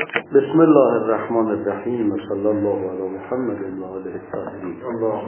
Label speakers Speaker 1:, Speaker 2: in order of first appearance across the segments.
Speaker 1: بسم الله الرحمن الرحیم و صلی الله علی محمد و آله الطاهرین.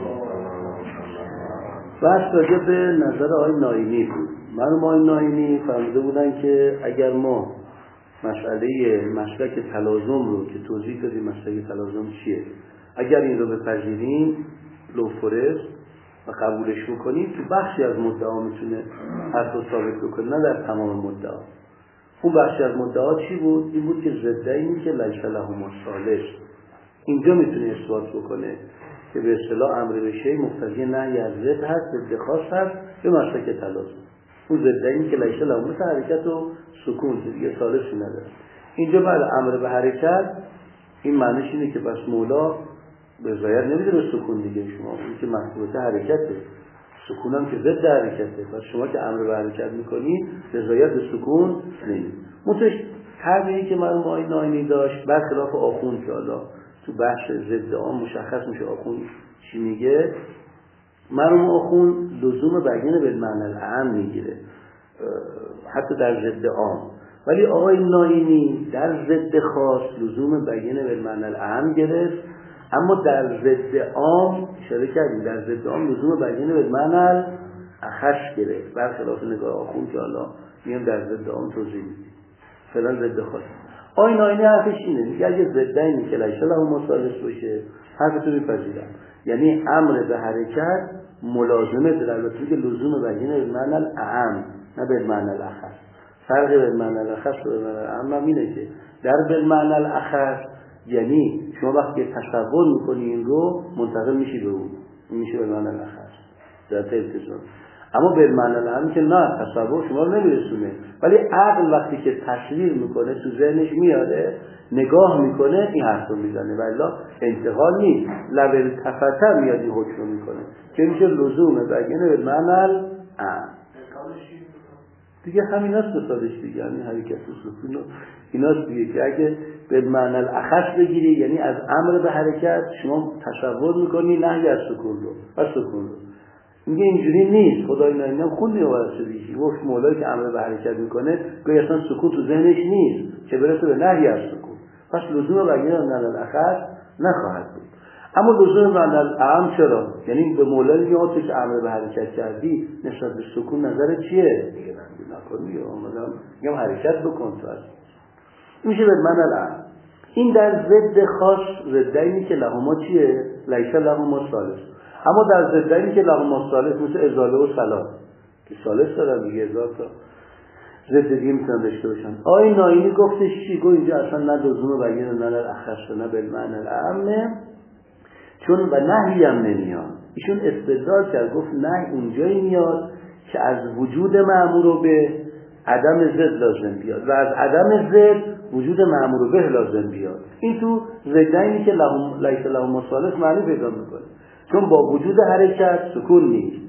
Speaker 1: بحث راجع به نظر آقای ناینی بود. مرحوم آقای ناینی فرموده بودن که اگر ما مسئله مسلک تلازم رو که توضیح دادیم مسلک تلازم چیه، اگر این رو بپذیریم لوفورست و قبولش بکنیم تو بخشی از مدعا میتونه حرف رو ثابت بکنه، نه در تمام مدعا. اون بخشی از مدعا چی بود؟ این بود که ضد اینی که لیس له مصالح اینجا میتونه اثبات بکنه که به اصطلاح امر به شیء مقتضی نهی از ضد هست، ضد خاص هست به مسلک تلازم. اون ضد اینی که لیس له مثل حرکت و سکون دیگه ثالثی نداره. اینجا بعد امر به حرکت این معنیش اینه که بس مولا به ظاهر نمیده به سکون دیگه، شما این که مطلوبات حرکته، سکون هم که ضد حرکته، پس شما که امر به حرکت میکنید به ظاهر به سکون نمید. متش طبعی که مرحوم آقای ناینی داشت برخلاف آخوند که حالا تو بحث ضد عام مشخص میشه آخوند چی میگه. مرحوم آخوند لزوم بیان بالمعنی الاعم میگیره حتی در ضد عام، ولی آقای ناینی در ضد خاص لزوم بیان بالمعنی الاعم گرفت، اما در ضد عام اشاره کردیم در ضد عام لزوم بیان بالمعنی الاخص گرفت، برخلاف نگاه آخوند که حالا میام در ضد عام توضیح میدیم. فعلا ضد خاص آقای ناینی حرفش اینه، میگه اگه ضد اینی که لیس له مصالح باشه حرفتو میپذیرم، یعنی امر به حرکت ملازمه دلالتی که لزوم بیان بالمعنی الاعم نه بالمعنی الاخص. فرق بالمعنی الاخص و بالمعنی الاعم اینه که در بالمعنی الاخص یعنی شما وقتی تصور میکنی این رو منتقل میشی به اون، این میشه بالمعنی الاخص در التزام. اما بالمعنی الاعم که نه، تصور شما رو نمیرسونه، ولی عقل وقتی که تصویر میکنه تو ذهنش میاره نگاه میکنه این حرف رو میزنه، ولی انتقال نیست، لول تفتر میاد این حکم میکنه که میشه لزوم بیان بالمعنی الاعم دیگه. همین هست مثالش دیگه، همین حرکت و سکون و ایناست دیگه که اگه به معنی الاخص بگیری یعنی از امر به حرکت شما تصور میکنی نهی از سکون رو و سکون رو. میگه اینجوری نیست، خدای ناینی هم خون میوارسه دیگه، گفت مولایی که امر به حرکت میکنه گویا اصلا سکون تو ذهنش نیست که برسه به نهی از سکون، پس لزوم بیان معنی الاخص نخواهد بود. اما لزوم معنی الاعم چرا؟ یعنی به مولایی میگه تو که امر به حرکت کردی نسبت به سکون نظر چیه؟ میگه نکن، میگم حرکت بکن تو از میشه به معنی الاعم. این در ضد خاص ضدینی که لهما چیه؟ لیس لهما مصالح. اما در ضدینی که لهما مصالح مثل ازاله و صلاح که صالح دارن دیگه، هزار تا ضد دیگه میتونن داشته باشن. آقای ناینی گفتش چی؟ گفت اینجا اصلا نه لزوم بیان معنی الاخص نه بالمعنی الاعم، چون و نهی هم نمیاد. ایشون استدلال کرد، گفت نه اونجایی میاد که از وجود مأمور به عدم ضد لازم بیاد و از عدم ضد وجود مأمور به لازم بیاد. این تو ضدینی که لیس له مصالح معنی پیدا میکنه، چون با وجود حرکت سکون نیست،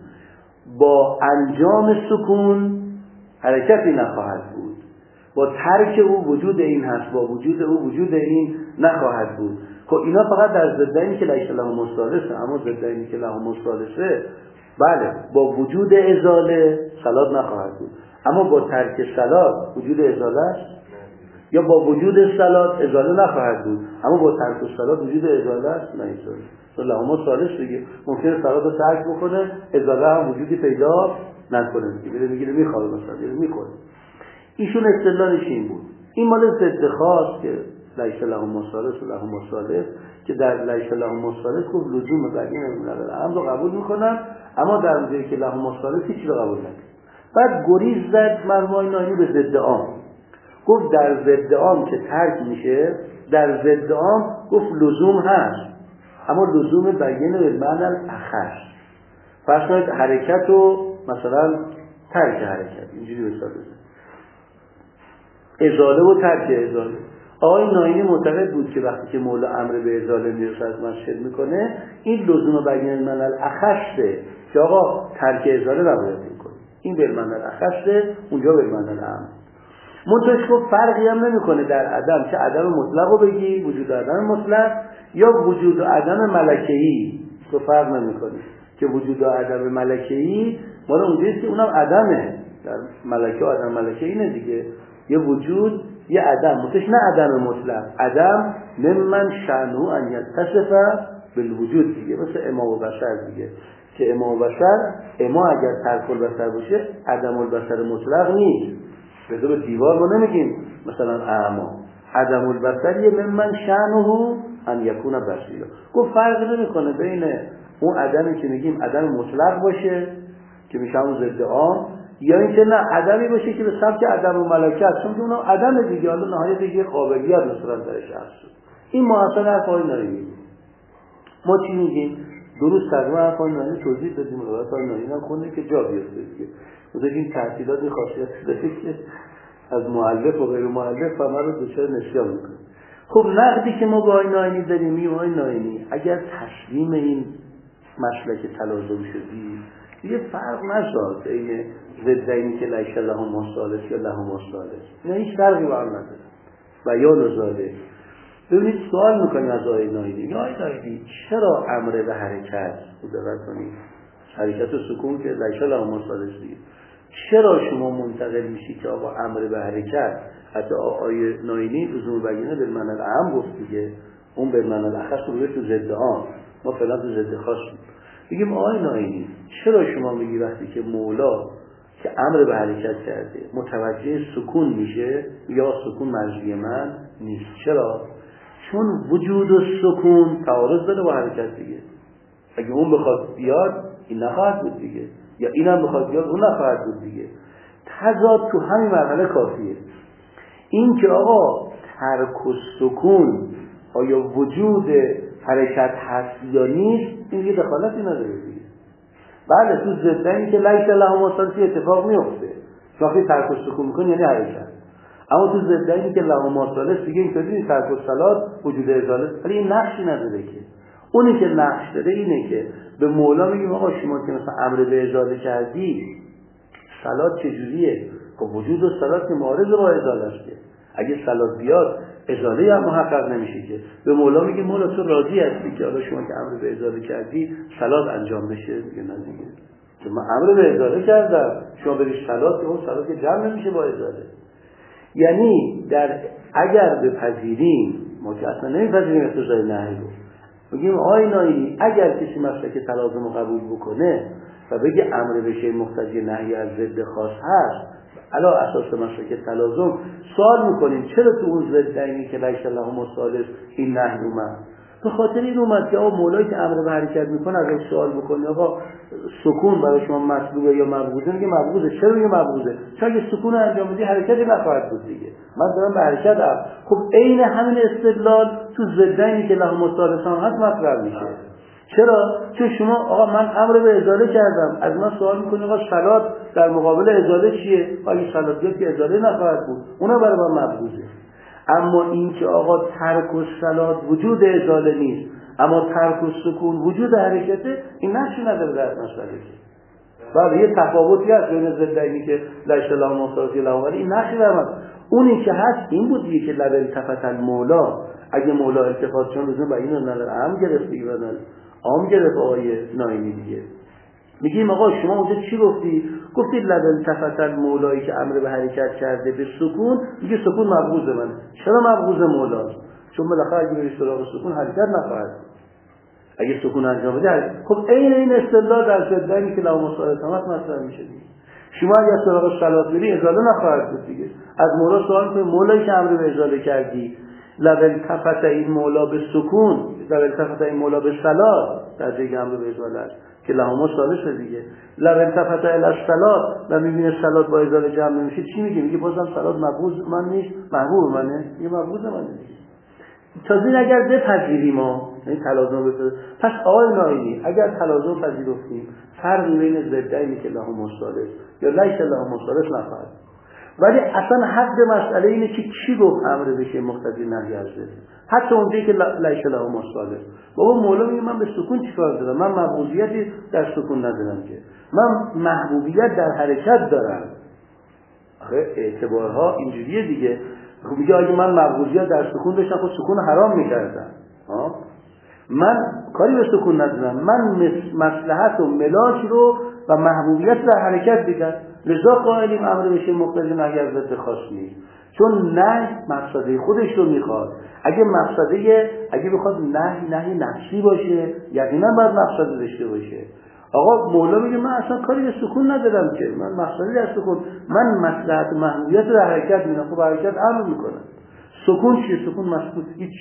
Speaker 1: با انجام سکون حرکتی نخواهد بود، با ترک او وجود این هست، با وجود او وجود این نخواهد بود. خب اینا فقط در ضدینی که لیس له مصالح، اما ضدینی که له مصالح بله با وجود ازاله صلات نخواهد بود، اما با ترک صلات وجود ازاله است، یا با وجود صلات ازاله نخواهد بود اما با ترک صلات وجود ازاله است. نه اینطوره، لهما صالح دیگه ممکنه صلات رو ترک بکنه ازاله هم وجودی پیدا نکنه دیگه، میگه میخواد مثلا میکنه. ایشون استدلالش این بود. این مال ضد خاص که لیس له مصالح و له مصالح که در لیس له مصالح گفت لزوم بیان امر رو قبول میکنن، اما در اونجایی که له مصالح هیچ رو قبول نکنن. بعد گریز زد مرحوم ناینی به ضد عام، گفت در ضد عام که ترک میشه در ضد عام گفت لزوم هست، اما لزوم بیان بالمعنی الاخص. فرض کنید حرکت و مثلا ترک حرکت اینجوری مثال بزنید، ازاله و ترک ازاله. آقای ناینی معتقد بود که وقتی که مولا امر به ازاله میرسه از مسجد میکنه این لزوم بیان بالمعنی الاخصه که آقا ترک ازاله نباید میکنه، این بالمعنی الاخصه، اونجا بالمعنی الاعم. منتهش گفت فرقی هم نمیکنه در عدم، چه عدم مطلق رو بگی وجود عدم مطلق یا وجود عدم ملکه‌ای، تو فرق نمیکنه که وجود عدم ملکه‌ای مال اونجاست که اونم عدمه، در ملکه و عدم ملکه اینه دیگه، یه وجود یه عدم متش، نه عدم مطلق، عدم ممن شأنه ان یتصف بالوجود دیگه، مثل اما و بشر دیگه، که اما و بشر، اما اگر ترک البصر باشه عدم البصر مطلق نیست، به دیوار ما نمیگیم مثلا اعما، عدم البصر یه ممن شأنه ان یکون بصیرا. گفت فرق نمیکنه بین اون عدمی که میگیم عدم مطلق باشه که میشه اون ضد عام، یا اینکه نه عدمی باشه که به سبک عدم و ملکت، چون که اونا عدم دیگه، حالا نهایت یه قابلیت مثلا درش هست. این ما اصلا حرفای نایینی. ما چی میگیم؟ درست تقریبا حرفای نایینی توضیح دادیم، حرفای نایینی هم خونده که جا بیفته دیگه. مثلا این تحصیلات خاصیت داره که از مؤلف و غیر مؤلف همه رو دچار نسیان میکنه. خب نقدی که ما با آیین نایینی داریم، این آیین نایینی اگر تسلیم این مسلک تلازم شدی یه فرق نشد بین ضدینی که لیس لهما ثالث یا لهما ثالث، نه هیچ فرقی با هم نداره. بیان ذالک. ببینید سوال میکنیم از آیین نایینی، یا آیین نایینی چرا امر به حرکت دقت کنید، حرکت و سکون که لیس لهما ثالث دیگه، چرا شما منتقل میشی که آقا امر به حرکت، حتی آیه نایینی لزوم بیانه به معنی العام گفت دیگه، اون به معنی الاخص رو تو ضد عام، ما فعلا تو ضد خاص میگیم. آیه نایینی چرا شما میگی وقتی که مولا که امر به حرکت کرده متوجه سکون میشه یا سکون مرجوی من نیست؟ چرا؟ چون وجود و سکون تعارض داره با حرکت دیگه. اگه اون بخواد بیاد این نخواهد بود دیگه، یا اینم بخواد بیاد اون نخواهد بود دیگه. تضاد تو همین مرحله کافیه. این که آقا ترک و سکون آیا وجود حرکت هست یا نیست، این یه دخالتی نداره دیگه. بله تو ضدنی که لیس لهما ثالث اتفاق میفته، وقتی ترک و سکون میکنی یعنی حرکت، اما تو ضدنی که لهما ثالث دیگه اینطوری ترک و صلات وجود ازاله، ولی این نقشی نداره که. اونی که نقش داره اینه که به مولا میگیم آقا شما که مثلا امر به ازاله کردی، صلات چجوریه؟ خب وجود و صلات که معارض با ازاله است که اگه صلات بیاد ازاله هم محقق نمیشه که. به مولا میگه مولا تو راضی هستی که حالا شما که امر به ازاله کردی صلات انجام بشه؟ میگه نه دیگه، که من امر به ازاله کردم، شما بریش صلات، که اون صلات که جمع نمیشه با ازاله. یعنی اگر بپذیریم، ما که اصلا نمیپذیریم اقتضای نهی رو، بگیم آیین نایینی اگر کسی مسلک تلازم رو قبول بکنه و بگه امر به شیء مقتضی نهی از ضد خاص هست، علی اساس مسلک تلازم سوال میکنیم چرا تو اون ضدینی که لیس لهما ثالث این نهی اومد؟ به خاطر این اومد که آقا مولایی که امر به حرکت میکنه اگه سوال بکنی آقا سکون برای شما مطلوبه یا مبغوضه، میگه مبغوضه. چرا میگه مبغوضه؟ چون اگه سکون انجام بدی حرکتی نخواهد بود دیگه، من دارم به حرکت ام. خب عین همین استدلال تو ضدینی که لهما ثالث هم هست مطرح میشه. چرا؟ چون شما آقا من امر به ازاله کردم، از من سوال میکنی آقا صلات در مقابل ازاله چیه؟ اگه صلات بیاد که ازاله نخواهد بود، اونها برای من مبغوضه. اما این که آقا ترک و صلات وجود ازاله نیست، اما ترک و سکون وجود حرکته، این نقشی نداره در مسئله. بله یه تفاوتی هست بین ضدینی که لیس لهما ثالث لهما، ولی این نقشی در مسئله. اونی که هست این بود دیگه که لبل تفت المولا، اگه مولا التفات چون لزوم بیان نداره، عام گرفت دیگه، عام گرفت آیه نایینی دیگه. میگیم آقا شما اونجا چی گفتی؟ گفتی لبل تفت المولایی که امر به حرکت کرده به سکون، میگه سکون مبغوض منه. چرا مبغوض مولاست؟ چون بالاخره اگه بری سراغ سکون حرکت نخواهد، اگه سکون انجام بده. خب این استدلال در ضدینی که لهما ثالث مطرح میشه دیگه. شما اگه سراغ صلات بری ازاله نخواهد بود دیگه. از مولا سوال کنید مولایی که امر به ازاله کردی لبل تفت این مولا به سکون، لبل تفت این مولا به صلات، در جای امر به ازاله است که لهما ثالث دیگه. لبل تفت الی الصلات و میبینه صلات با ازاله جمع نمیشه، چی میگه؟ میگه بازم صلات مبغوض من نیست، محبوب منه، یه مبغوض منه دیگه. تازه اگر بپذیریم ما این تلازم بپذیریم، پس آقای نایینی اگر تلازم پذیرفتیم فرقی بین ضدینی که لهما ثالث یا لیس لهما ثالث نخواهد. ولی اصلا حد مسئله اینه که کی گفت امر بشه مقتضی نهی از ضد، حتی اونجایی که لیس لهما ثالث. بابا مولا میگه من به سکون چیکار دارم؟ من مبغوضیتی در سکون ندارم که، من محبوبیت در حرکت دارم. آخه اعتبارها اینجوریه دیگه. میگه اگه من مبغوضیت در سکون داشتم خود سکون حرام میکردم، من کاری به سکون ندارم، من مصلحت و ملاک رو و محبوبیت در حرکت دیدم. لذا قائلیم امر بشه مقتضی نهی از ضد خاص نیست، چون نهی مقصده خودش رو میخواد. اگه بخواد نهی نفسی باشه یقینا باید مقصد داشته باشه. آقا مولا میگه من اصلا کاری به سکون ندارم که، من مقصدی در سکون، من مصلحت محمولیت رو حرکت میدم. خب حرکت امر میکنم. سکون چیه؟ سکون مسکوت هیچ.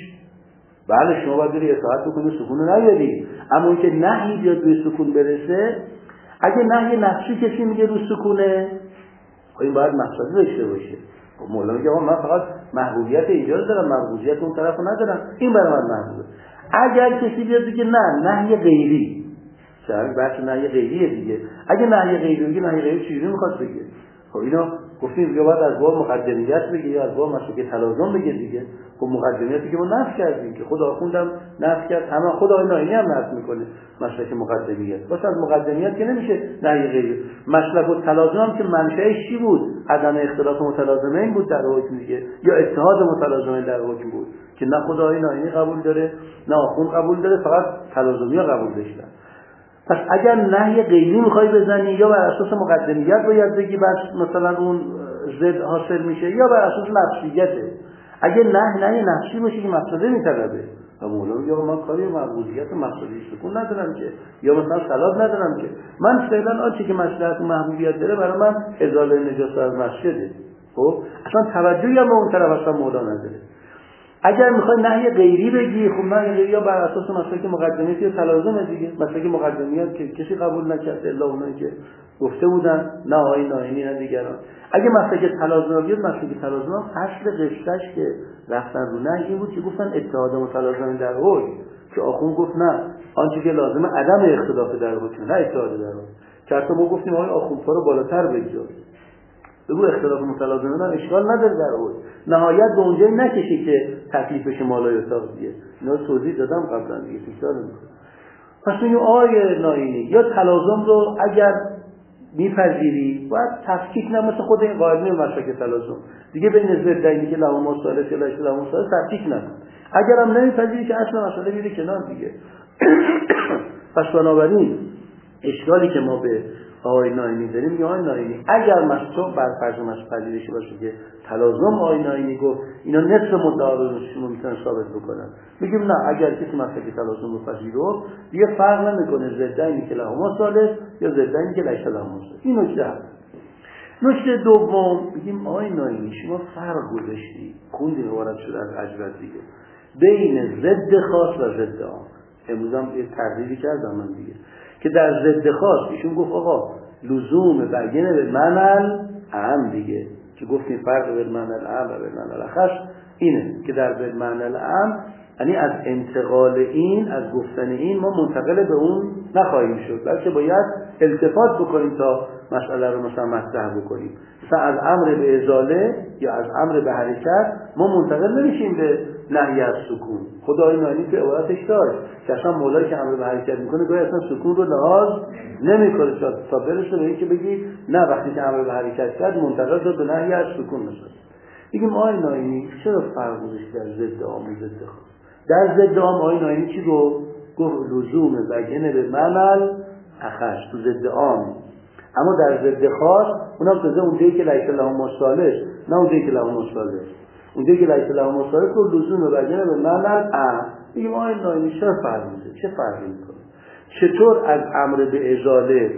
Speaker 1: بله شما باید بری اطاعت بکنی، سکون رو نیاری، اما اون که نهی بیاد به سکون برسه، اگه نهی نفسی کسی میگه رو سکونه، این باید مقصدی داشته باشه. مولا میگه آقا من فقط محبوبیت ایجاد دارم، محبوبیت اون طرفو ندارم، این برای من محبوبه. اگر کسی بیاد بگه نه نهی غیری، چرا بحث نهی غیریه دیگه، اگه نهی غیری بگه نهی غیری چجوری میخواد بگه؟ خب اینو گفتیم یا باید از باب مقدمیت بگه یا از باب مسلک تلازم بگه دیگه. خب مقدمیتی که ما نفی کردیم که خود آخوندم نفی کرد، همه خود آقای ناینی هم نفی میکنه مسلک مقدمیت. واسه از مقدمیت که نمیشه نهی غیری. مسلک التلازم هم که منشأش چی بود؟ عدم اختلاف متلازمین بود در حکم دیگه، یا اتحاد متلازمین در حکم بود که نه خود آقای ناینی قبول داره نه آخوند قبول داره، فقط تلازمی‌ها قبول داشتن. پس اگر نهی غیری میخوای بزنی یا بر اساس مقدمیت باید بگی بس مثلا اون ضد حاصل میشه، یا بر اساس نفسیته. اگه نهی نفسی باشه که مقصده میطلبه، و مولا میگه من کاری مرغوزیت و مقصدی سکون ندارم که، یا مثلا صلات ندارم که، من فعلا آنچه که مصلحت و محبوبیت داره برای من ازاله نجاست از مسجده. خب اصلا توجهی هم به اون طرف اصلا مولا نداره. اگر میخوای نهی غیری بگی، خب نهی غیری یا بر اساس مسلک مقدمیت یا تلازم دیگه، مسلک مقدمیت که کسی قبول نکرده الا اونایی که گفته بودن، نه آقای ناینی نه دیگران. اگه مسلک تلازم بیاد، مسلک تلازم اصل قصهش که رفتن رو نهی این بود که گفتن اتحاد متلازم در حکم، که آخون گفت نه آنچه که لازمه عدم اختلاف در حکم نه اتحاد در حکم. که حتی ما گفتیم آقای آخوند رو بالاتر بگذار، بگو اختلاف متلازمه نه اشکال نداره در اون، نهایت به اونجایی نکشی که تکلیفش مالای اتاق دیگه. اینا توضیح دادم قبلا دیگه، تکرار نمی‌کنم. پس میگم آیه ناینی یا تلازم رو اگر میپذیری باید تفکیک نه، مثل خود این قاعده مسلک تلازم دیگه بین ضدینی که لهم مصالح یا لیس لهم مصالح تفکیک نکن. اگر هم نمیپذیری که اصلا مسئله میره کنار دیگه. پس بنابراین اشکالی که ما به آقای ناینی داریم، یا آقای ناینی اگر مستوب بر فرض پذیرش باشه که تلازم آقای ناینی گفت اینا نصف مدعا رو شما میتونن ثابت بکنن، میگیم نه اگر کسی مسئله تلازم رو پذیرفت دیگه فرق نمیکنه ضدینی که لهم مصالح یا ضدینی که لیس لهم مصالح. این نکته هست. نکته دوم میگیم آقای ناینی شما فرق گذاشتی، خوندیم وارد شده از اجوبه دیگه، بین ضد خاص و ضد عام. امروز هم یه تغییری کردم من دیگه، که در ضد خاص ایشون گفت آقا لزوم بیان به معنی اعم دیگه، که گفتیم فرق بین معنی اعم و بین معنی اخص اینه که در بین معنی اعم یعنی از انتقال این، از گفتن این ما منتقل به اون نخواهیم شد، بلکه باید التفات بکنیم تا مسئله رو مثلا مطرح بکنیم. مثلا از امر به ازاله یا از امر به حرکت ما منتقل نمیشیم به نهی از سکون. خدای ناینی که عبارتش داشت که اصلا مولایی که امر به حرکت میکنه گاهی اصلا سکون رو لحاظ نمیکنه تا برسه به این که بگی نه وقتی که امر به حرکت کرد منتقل شد به نهی از سکون نشد. بگیم آقای ناینی چرا فرق گذاشت در ضد عام و ضد خاص؟ در ضد عام آقای ناینی چی گفت لزوم بیان به معنی اخص تو ضد عام، اما در ضد خاص اونم تازه اونجایی که لیس لهم مصالح نه اونجایی که لهم مصالح، اونجایی که لیس لهم مصالح تو لزوم بیان به معنی اعم. میگیم آقای ناینی چرا فرق میکنه؟ چه فرقی میکنه؟ چطور از امر به ازاله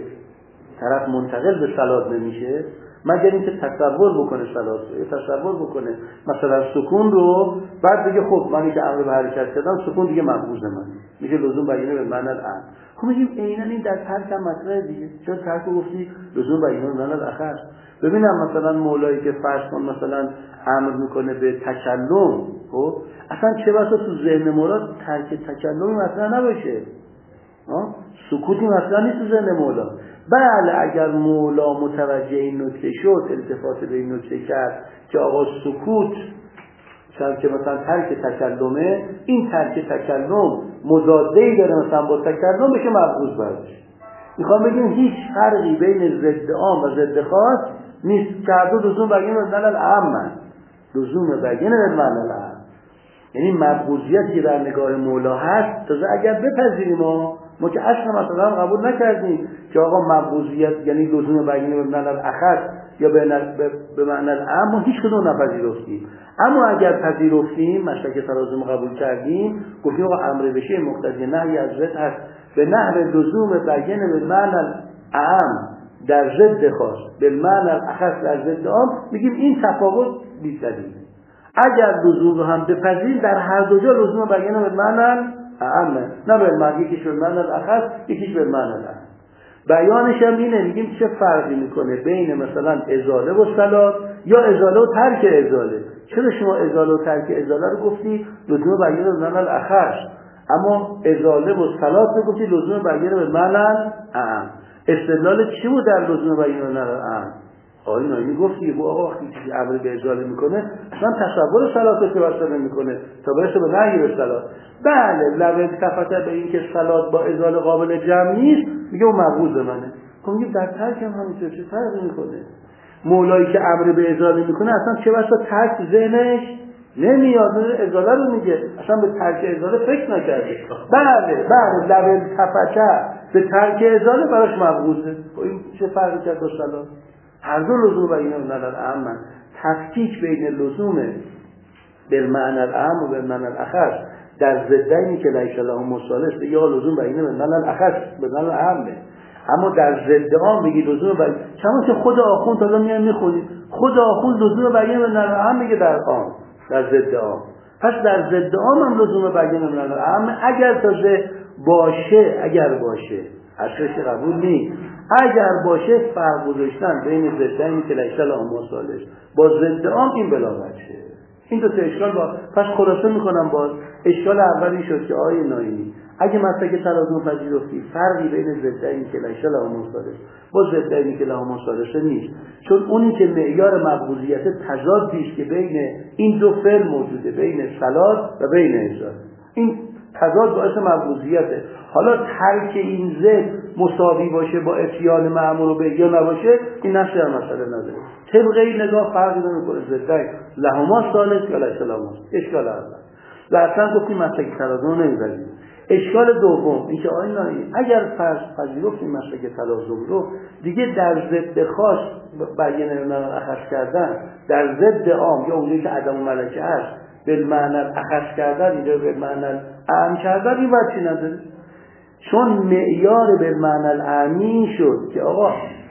Speaker 1: طرف منتقل به صلات نمیشه مگر اینکه تصور بکنه صلات رو، تصور بکنه مثلا سکون رو، بعد بگه خب منی که امر به حرکت کردم سکون دیگه مقبوض من میشه لزوم بیانه به معنی الان. خب میگیم عیناً این در ترک هم مطرح دیگه، چرا ترک گفتی لزوم بیانه به معنی الاخر؟ ببینم مثلا مولایی که فرض کن مثلا امر میکنه به تکلم، خب اصلا چه بسا تو ذهن مولا ترک تکلمی مطرح نباشه، سکوتی مثلا نیست تو ذهن مولا. بله اگر مولا متوجه این نکته شد، التفات به این نکته کرد که آقا سکوت چون که مثلا ترک تکلمه، این ترک تکلم مضاده‌ای داره مثلا با تکلم بشه مبغوض برداشت. میخوام بگیم هیچ فرقی بین ضد عام و ضد خاص نیست که هر دو لزوم بیان به معنی اعم، لزوم بیان به معنی اعم. یعنی مبغوضیتی که در نگاه مولا هست تازه اگر بپذیریم ما که اصلا مثلا قبول نکردیم که آقا مبعوضیت یعنی لزوم بیانه به معنی الاخص یا به معنی العام، ما هیچ کدوم نپذیرفتیم. اما اگر پذیرفتیم مسلک تلازم قبول کردیم، گفتیم آقا امر بشه مقتضی نهی از ضد هست به نحو لزوم بیانه به معنی العام در ضد خاص به معنی الاخص در ضد عام، میگیم این تفاوت بی دلیل. اگر لزوم رو هم بپذیریم در هر دو جا لزوم بیانه به معنی العام، نه به معنی یکیش به معنی الاخص یکیش به معنی العام. بیانش هم اینه، میگیم چه فرقی میکنه بین مثلا ازاله و صلات یا ازاله و ترک ازاله. چرا شما ازاله و ترک ازاله رو گفتی لزوم بیانه به معنی الاخص، اما ازاله و صلات رو گفتی لزوم بیانه به معنی العام؟ استدلال چی بود در لزوم بیانه به معنی العام؟ آقای نایمی گفت که آقا وقتی چیزی امر به ازاله میکنه اصلا تصور صلات رو که واسه نمیکنه تا برسه به نهی به صلات. بله لو التفت به این که صلات با ازاله قابل جمع نیست، میگه اون مبعوض منه. میگه در ترک هم همینطور، چه فرقی میکنه؟ مولایی که امر به ازاله میکنه اصلا چه بسا ترک ذهنش نمیاد، ازاله رو میگه، اصلا به ترک ازاله فکر نکرده. بله لو التفت به ترک ازاله براش مبعوضه. این چه فرقی کرد با صلات؟ هر دو لزوم بیانه به معنی العام. تفکیک بین لزوم بالمعنی العام و بالمعنی الاخص در ضدینی که لیس له مصالح یا لزوم بیانه به معنی الاخص به معنی العام، اما در ضد عام میگی لزوم بیانه. چون که خود آخوند حالا میان میخونید خود آخوند لزوم بیانه به معنی العام میگه در عام، در ضد عام. پس در ضد عام هم لزوم بیانه به معنی العام اگر تازه باشه، اگر باشه اصلش قبول نیست. اگر باشه فرق گذاشتن بین ضدینی که لیس له مصالح با ضد عام این بلا وجهه. این دو تا اشکال با پس خلاصه میکنم باز اشکال اولی شد که آیه نایمی اگه مسلک تلازم پذیرفتی فرقی بین ضدینی که لیس له مصالح با ضدینی که له مصالح نیست، چون اونی که معیار مبعوضیت تضادی است که بین این دو فعل موجوده، بین صلات و بین ازاله، این تضاد باعث مبعوضیته. حالا ترک این ضد مساوی باشه با اتیان مأمور به یا نباشه این نقش در مسئله نداره. طبق این نگاه فرقی نمیکنه ضدین لهما صالح یا لیس لهما. اشکال اول و اصلا گفتیم مسلک تلازم نمیذاریم. اشکال دوم این که آیه نایمی اگر فرض پذیرفتیم مسلک تلازم رو دیگه در ضد خاص بیانه اخص کردن، در ضد عام یا اونجایی که عدم ملکه هست بالمعنی اخص کردن، اینجا بالمعنی اعم کردن، این وجهی نداره. چون معیار بالمعنی الاعمی شد که آقا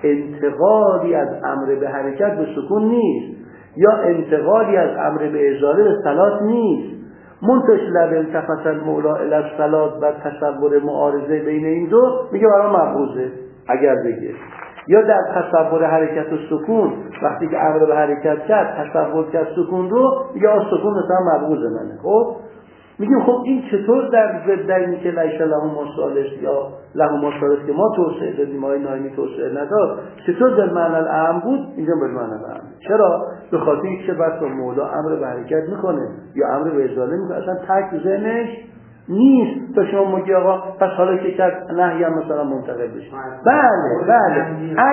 Speaker 1: انتقالی از امر به حرکت به سکون نیست یا انتقالی از امر به ازاله به صلات نیست. منتش لب التفت المولا الی الصلات و تصور معارضه بین این دو میگه برای مبعوضه اگر بگه، یا در تصور حرکت و سکون وقتی که امر به حرکت کرد تصور کرد سکون رو میگه سکون مثلا مبعوض منه. خب میگیم خب این چطور در ضدینی که لیس له مصالح یا له مصالح که ما توسعه دادیم آیه نایمی توسعه نداد چطور در معنی العام بود؟ اینجا به معنی العام. چرا؟ به خاطر اینکه بس مولا امر به حرکت میکنه یا امر به ازاله میکنه اصلا ترک ذهنش نیست تا شما میگی آقا پس حالا که کرد نهی هم مثلا منتقل بشه. بله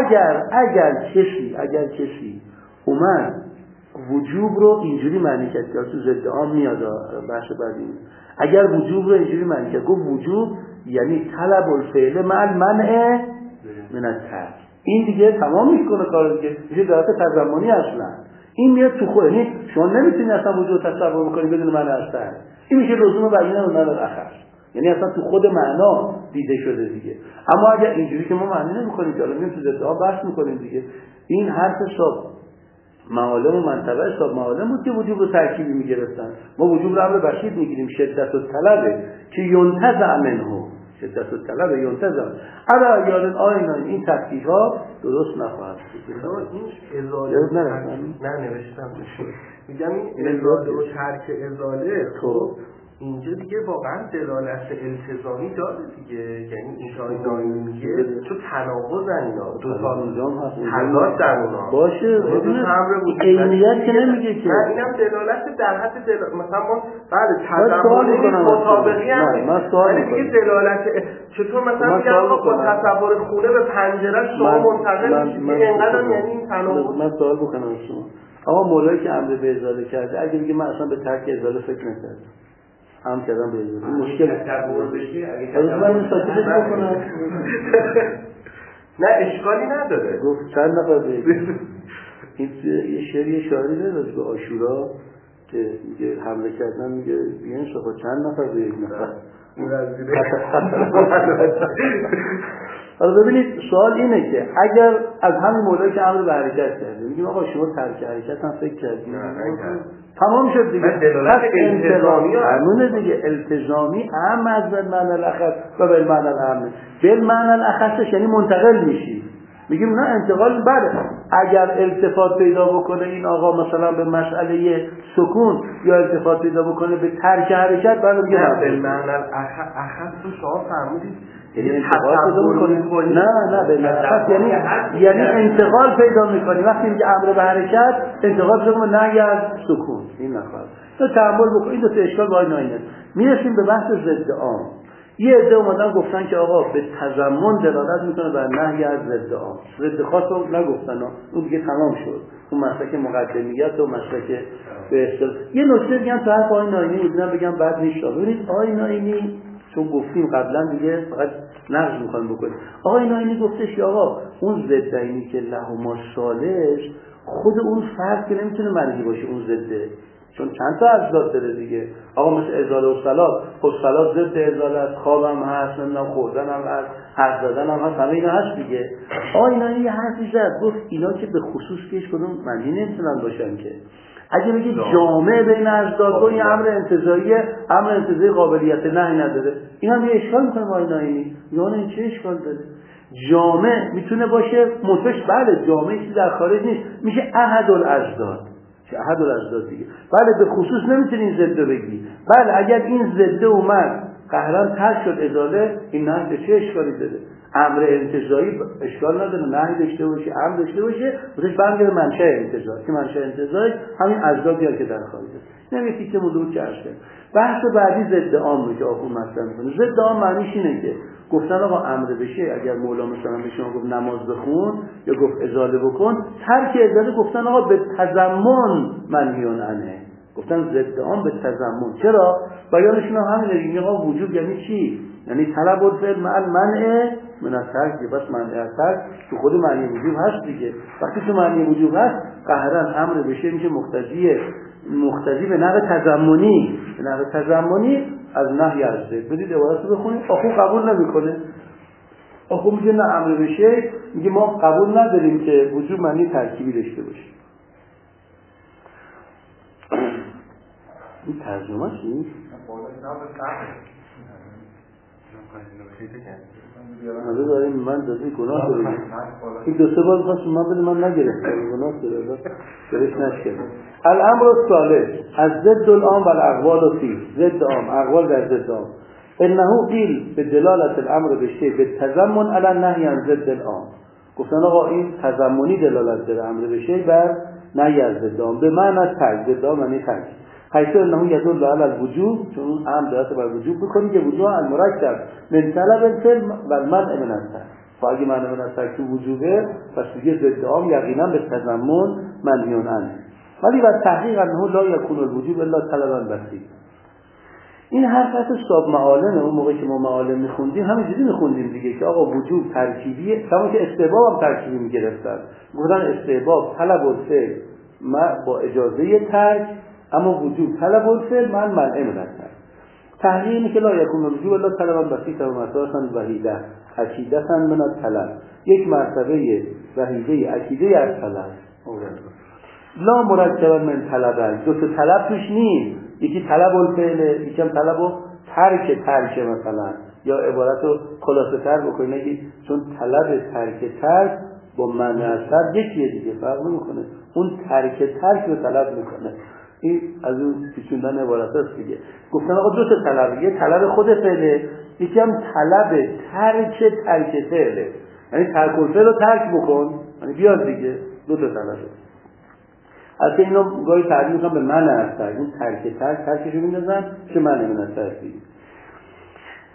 Speaker 1: اگر کسی اومد وجوب رو اینجوری معنی کرد که تو ضد عام میاد بحث بعدی، اگر وجوب رو اینجوری معنی کرد گفت وجوب یعنی طلب الفعل مع المنع من الترک، این دیگه تمام میکنه کار دیگه میشه دارت تضمنی اصلا این میاد تو خود. یعنی شما نمیتونی اصلا وجوب تصور بکنی بدون معنی اصلا، این میشه لزوم بیانه و نظر اخر، یعنی اصلا تو خود معنا دیده شده دیگه. اما اگر اینجوری که ما معنی نمیکنیم که الان میام تو ضد عام بحث میکنیم دیگه، این حرف حساب معالم و منطبع حساب معالم بود که وجوب رو ترکیبی میگرفتن. ما وجوب رو امر بشید میگیریم شدت الطلبه که ینتزع منه، شدت الطلبه ینتزع. الا یادن آینا این تفکیک‌ها درست نخواهد بود.
Speaker 2: این ازاله نه نوشتم میگم این ازاله و ترک ازاله خب اینجا دیگه واقعا دلالت التزامی داره دیگه، یعنی این کاری نایمی میگه تو تناقضن اینا دو تا
Speaker 1: نظام هست
Speaker 2: تضاد در اونا
Speaker 1: باشه عینیت که نمیگه که
Speaker 2: نه اینم دلالت در حد مثلا ما بله تضمن مطابقی هم ولی دیگه دلالت چطور مثلا میگم با تصور خونه به پنجره شما منتقل میشید اینقدر یعنی این تناقض.
Speaker 1: من سوال بکنم از شما آقا مولایی که امر به ازاله کرده اگه بگه من اصلا به ترک ازاله فکر نکردم هم کردن به اضافه مشکل
Speaker 2: تصور بشه اگه
Speaker 1: من این ساکتش بکنم
Speaker 2: نه اشکالی نداره.
Speaker 1: گفت چند نفر به این یه شعری شاعری داره به عاشورا که میگه حمله کردن میگه بیان صفا چند نفر به یک نفر. حالا ببینید سوال اینه که اگر از همین موضوعی که امر به حرکت کردیم میگیم آقا شما ترک حرکت هم فکر کردیم تمام شد دیگه.
Speaker 2: پس التزامی
Speaker 1: قانون دیگه التزامی اهم از بالمعنی الاخص و بالمعنی الاعم. بالمعنی الاخص یعنی منتقل میشی. میگیم نه انتقال بله اگر التفات پیدا بکنه این آقا مثلا به مسئله سکون یا التفات پیدا بکنه به ترک حرکت بعد میگه
Speaker 2: بالمعنی الاخص رو شما فرمودید
Speaker 1: یعنی انتقال پیدا میکنی. نه بالعکس یعنی انتقال پیدا میکنی وقتی میگه امر به حرکت انتقال پیدا میکنی نهی از سکون. این نخواد تو تأمل بکن این دو تا اشکال با این ناینه. میرسیم به بحث ضد عام. یه عده اومدن گفتن که آقا به تضمن دلالت میکنه بر نهی از ضد عام. ضد خاص رو نگفتن اون دیگه تمام شد. اون مسلک مقدمیت و مسلک به اصطلاح یه نکته میگم تو حرف آقای ناینی میدونم بگم بعد نیست. ببینید آقای ناینی چون گفتیم قبلا دیگه فقط نقض میخوام بکنیم. آقای ناینی گفتش که آقا اون ضد عینی که لهما صالح خود اون فرد که نمیتونه منهی باشه اون ضده چون چند تا ازداد داره دیگه. آقا مثل ازاله و صلات خود صلات ضد ازاله است خوابم هست نمیدونم خوردن هم هست حرف زدن هم هست همه اینا هست دیگه. آقای ناینی یه حرفی زد گفت اینا که به خصوص که هیچ کدوم منهی نمیتونن باشن که اگه بگید جامع بین ازداد و این امر انتزاعی قابلیت نهی نداره این هم یه اشکال میکنه آقای ناینی. یعنی این چه اشکال داره؟ جامع میتونه باشه منتش بله جامع چیزی در خارج نیست میشه احد الازداد چه احد الازداد دیگه. بله به خصوص نمیتونی این ضد بگی. بله اگر این ضد اومد قهرن ترک شد ازاله این نهی به چه اشکالی داره؟ امر انتزاعی اشکال نداره نهی داشته باشه امر داشته باشه خودش برمیگره منشأ انتزاع که منشأ انتزاع همین ازدادیه که در خارج است. نمیگه که موضوع چه است. بحث بعدی ضد عام که آخون مطرح میکنه. ضد عام معنیش اینه که گفتن آقا امر بشه اگر مولا مثلا به شما گفت نماز بخون یا گفت ازاله بکن ترک ازاله گفتن آقا به تضمن منهیون عنه. گفتن ضد عام به تضمن. چرا؟ بیانشون همینه دیگه. آقا وجوب یعنی چی؟ یعنی طلب الفعل مع المنع من الترک. بس منع از ترک تو خود معنی وجوب هست دیگه. وقتی تو معنی وجوب هست قهرن امر بشه میشه مقتضی به نحو تضمنی. به نحو تضمنی از نهی از ضد. بدید عبارت رو بخونید. آخو قبول نمیکنه. آخو میگه نه امر بشه میگه ما قبول نداریم که وجوب معنی ترکیبی داشته باشه. این ترجمه چی؟ ماذا داریم من دادی گناه داریم این دو سه بار خواست من بده من نگرفتم گناه داره درش نشکرم. الامر الثالث از ضد العام و الاقوال فی ضد عام اقوال در ضد عام انه قیل به دلالت الامر بشه به تضمن علی النهی عن ضد العام. گفتن آقا این تضمنی دلالت داره امر بشه بر نهی از ضد عام به معنی ترک ضد عام یعنی ترک حیث انه یدل علی الوجوب چون هم دلالت بر وجوب میکنه که وجوب المرکب من طلب الفعل و المنع من الترک. اگه منع من الترک تو وجوبه پس دیگه ضد عام یقینا به تضمن منهیون عنه. ولی بر تحقیق انه لا یکون الوجوب الا طلبا بسیط. این حرف صاحب معالمه. اون موقعی که ما معالم میخوندیم همینجوری میخوندیم دیگه که آقا وجوب ترکیبیه کما که استحباب هم ترکیبی میگرفتن. گفتن استحباب طلب الفعل با اجازه ترک اما وجوب طلب الفعل من منع من الترک. تحقیق اینه که لا یکون الوجوب الا طلبا بسیط و مسائل وحیده عقیده من الطلب یک مرتبه وحیده عقیده از طلب لا مرکب من طلب دو تا طلب توش نیست. یکی طلب الفعل یکی هم طلب و ترک مثلا یا عبارتو خلاصه تر بکنید چون طلب ترک با معنی از ترک یکیه دیگه فرق نمیکنه. اون ترک رو طلب میکنه. این از اون پیچوندن عبارت است دیگه. گفتن آقا دو تا طلب یه طلب خود فعله یکی هم طلب ترک فعله یعنی ترک الفعل رو ترک بکن یعنی بیاد دیگه دو تا طلبه. البته اینو گاهی تعبیر میکنم به معنی از ترک. اون ترکشو میندازن که معنی من از ترک دیگه.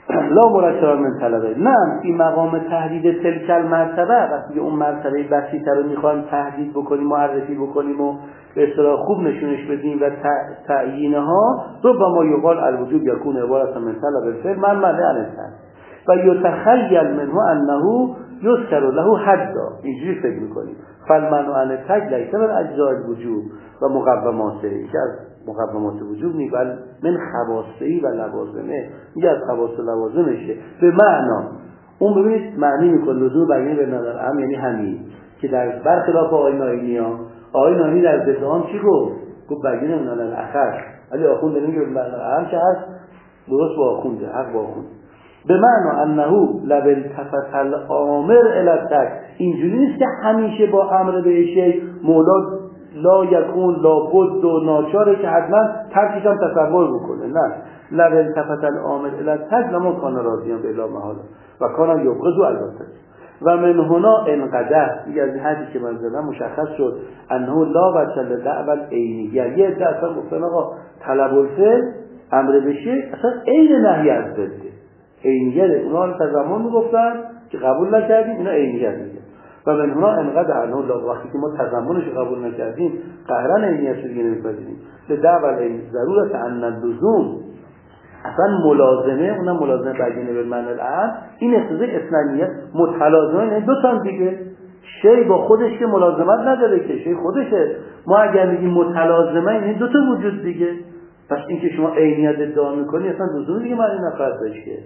Speaker 1: لا مرتبا من طلبه. نه این مقام تهدید تلک المرتبه، وقتی اون مرتبه بسیط‌تر رو میخوایم تهدید بکنیم، معرفی بکنیم و به اصطلاح خوب نشونش بدیم و تعیینها رو با ما یقال الوجوب یکون عبارت من طلب الفعل من منع الفعل و یتخیل منه انه یذکر له حدا. اینجوری فکر میکنیم فالمنع عن التک لیس من اجزاء الوجوب و مقوماته، که از مقومات وجوب نیست، بل من خواصه و لوازمه، میگه از خواص و لوازمشه. به معنا اون ببینید معنی میکنه لزوم بیان به نظر هم، یعنی همین که در برخلاف آیین آیینی ها، آیین آیینی در ضد هم چی گفت؟ گفت بیان به نظر اخر، ولی آخوند نمیگه به نظر هم که هست درست با آخونده، حق با آخونده. به معنا انه لو التفت الامر الی التک، اینجوری نیست که همیشه با امر به شیء مولا لا یکون لا بد و ناچاره که حتما ترکش هم تصور بکنه. نه، لو التفت الامر الی التک لما کان راضیان بلا محاله و کان یبغض البته و من هنا انقدر، دیگه از این حدی که من زدم مشخص شد انه لا وجه دعوی عینی، یعنی یه عده اصلا گفتن آقا طلب الفعل امر به شیء اصلا عین نهی از ضده، عینیت اونا رو تضمن میگفتن که قبول نکردیم، اینا عینیت میگن. و من هنا انقدر انه وقتی که ما تضمنش قبول نکردیم قهرن عینیت رو دیگه نمیپذیریم. به دعوی عین ضرورت ان اللزوم اصلا ملازمه، اونم ملازمه بیانه به معنی الان، این اقتضای اثنانیت متلازمه، یعنی دو تا دیگه شی با خودش که ملازمت نداره که شی خودشه. ما اگر میگیم متلازمه یعنی دو تا وجود دیگه، پس این که شما عینیت ادعا میکنی اصلا لزوم دیگه معنی نخواهد داشت که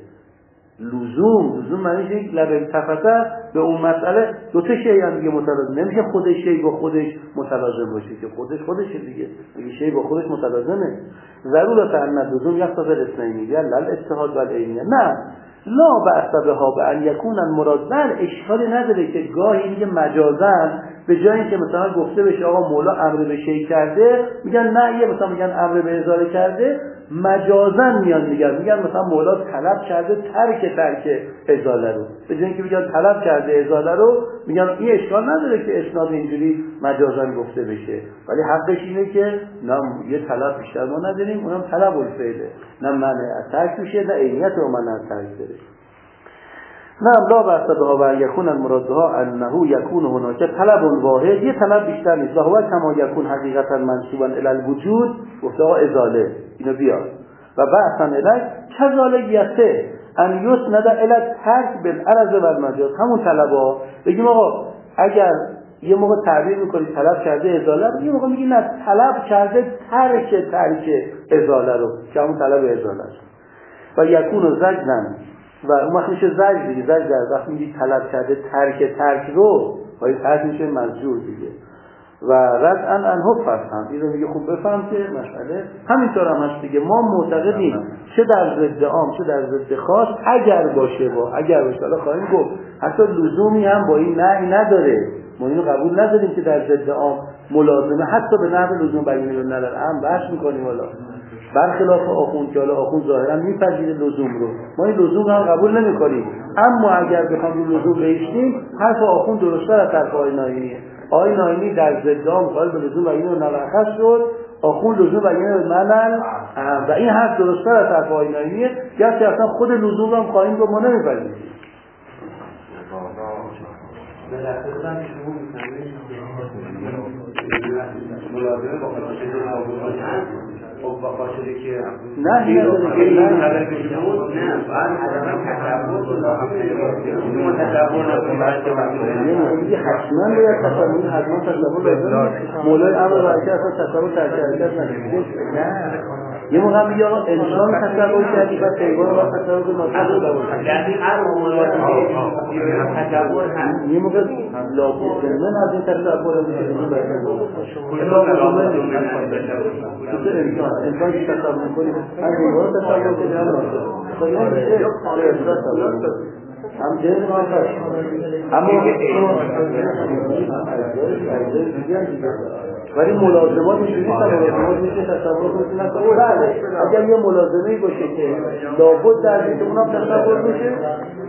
Speaker 1: لزوم معنیش یک لبه تفته به اون مسئله دو تا شی هم دیگه متلازم نمیشه، خودش شی با خودش متلازم باشه که خودشه دیگه، اگه شی با خودش متلازمه. ضرورت ان لزوم یقتضی الاثنین یا الاتحاد و العینیه. نه لا بأسبها به ان یکون المراد، بل اشکالی نداره که گاهی میگه مجازاً به جای اینکه مثلا گفته بشه آقا مولا امر به شی کرده، میگن نه، یه مثلا میگن امر به ازاله کرده، مجازاً میگن مثلا مولا طلب کرده ترک ازاله رو، به جای اینکه میگن طلب کرده ازاله رو، میگن این اشکال نداره که اسناد اینجوری مجازاً گفته بشه، ولی حقش اینه که نه یه طلب بیشتر ما نداریم، اونم طلب الفعله، نه منع از ترک میشه نه عینیت رو منع از ترک داره. نه لا بأسبها و یکون المراد بها انه یکون هناک طلب واحد، یه طلب بیشتر نیست، و هو کما یکون حقیقتا منسوبا الی الوجود، گفته ازاله اینو بیار و بحثا الی کذالکیته ان یسند الی الترک بالعرض و المجاز. همون طلبا بگیم آقا اگر یه موقع تعبیر میکنی طلب کرده ازاله رو، یه موقع میگی نه طلب کرده ترک ازاله رو که همون طلب ازاله است. و یکون زجرن و اون وقت میشه زجر دیگه، زجر در وقت میگی طلب کرده ترک رو، ولی ترک میشه مزجور دیگه. و ردعا انه فهم، این رو میگه خوب بفهم که مسئله همینطور هم هست دیگه. ما معتقدیم چه در ضد عام چه در ضد خاص اگر باشه حالا خواهیم گفت حتی لزومی هم با این نهی نداره، ما اینو قبول نداریم که در ضد عام ملازمه حتی به نحو لزوم بیانیه رو نداره، هم بحث میکنیم والا برخلاف آخوند که حالا آخوند ظاهرا میپذیره لزوم رو، ما این لزوم هم قبول نمیکنیم. اما اگر بخوام لزوم بیشتیم حرف آخوند درست‌تر از حرف آیین آیینیه. آیین آیینی در ضد عام قائل به لزوم بیانیه رو نرخص شد، آخوند لزوم بیانیه رو منن و این حرف درست‌تر از حرف آیین آیینیه، گرچه اصلا خود لزوم هم خواهیم رو ما نمیپذیریم.
Speaker 2: به دسته بودن که شما می‌فهمید ملازمه با خاطر خب با خاطر که
Speaker 1: نه این نداره که
Speaker 2: نه بعد
Speaker 1: میگه حتما باید تصور، حتما تصور لازم مولای امر برکه اصلا تصور ترکیب نه یه موقع میگه آقا انسان تصور کردی و حیوان را تصور کنی
Speaker 2: یعنی هر تصور هست
Speaker 1: یه موقع لابد من از این تصور انسان که تصور میکنی از حیوان تصور کنی هم جنس نافش اما ولی ملازمات اینجوری ملازمات میشه تصور کنید نکنید. بله اگر یه ملازمه‌ای باشه که لابد در اینکه اونم تصور بشه